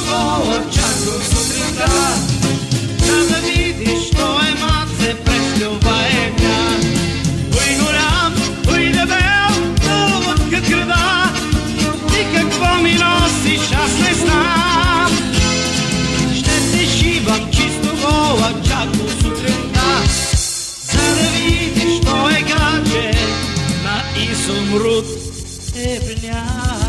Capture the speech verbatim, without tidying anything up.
вола чакам сутринта, за да видиш, той е маце през любая дня. Ой голям, ой дебел, лъвътка крада, ти какво ми носиш, аз не знам. Ще те шибам чисто вола чакам сутринта, за да видиш, той е гадже на изумруд ебня.